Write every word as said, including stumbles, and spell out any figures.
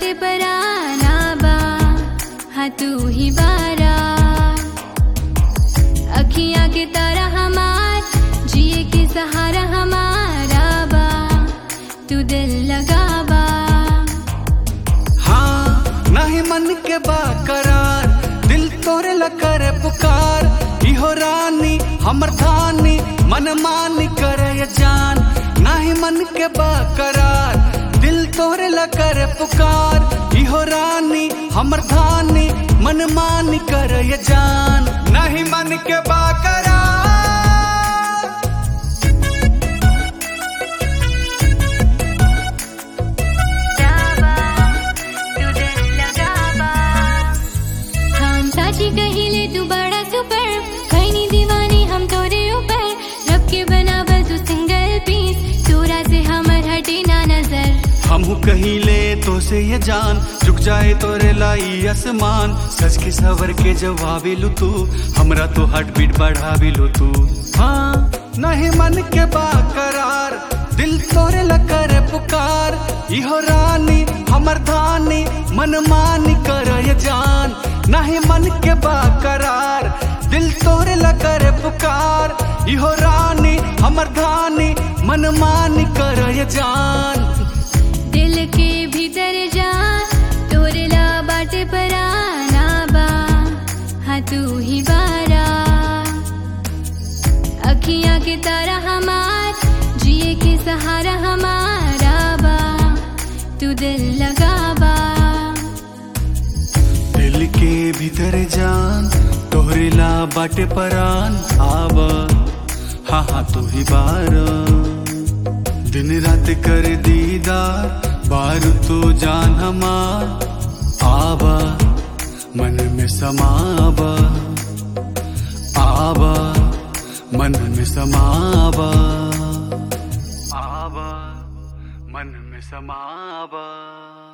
बाटे पराना बा, हाँ तू ही बारा। अखियाँ के तारा हमार, जिए के सहारा हमारा बा, तू दिल लगा बा। हाँ नहीं मन के बाकरार, दिल तोरे लकर पुकार। इहो रानी हमर धानी, मन मानी करे जान। नहीं मन के बाकरार, दिल तोरे लकर पुकार। इहो रानी हमर धानी, मन मानी करे जान। नहीं मन के बाकरार, कहिले तू बड़ा सुपर, खैनी दीवानी हम तोरे ऊपर। रब के बनावल तू सिंगल पीस, तोरा से हमर हटे ना नजर। हमहू कहिले तो से ये जान, झुक जाए तोरे लाई आसमान। सच के सवर के जवाबी लू तू, हमरा तो हार्ट बीट बढ़ावी लू तू। हाँ नहीं मन के बाकरार, दिल तोरे लकर पुकार। इहो रानी हमर धानी, मन मानी कर ये जान। नहीं मन के बाकरार, दिल तोरे लकर पुकार। इहो रानी हमर धानी, मन मानी कर ये जान। दिल के भीतर जान, तोरे ला बाटे पराना बा, हाँ तू ही बारा। अखियाँ के तारा हमार, जिए के सहारा हमारा बा, तू दिल लगा बा। दिल के भीतर जान, तोहरे ला बाटे परान आब। हाँ हाँ तू ही बारा, दिन रात कर दीदार, बार तो जान हमार। आबा मन में समाबा, आबा मन में समाबा, आबा मन में समाबा।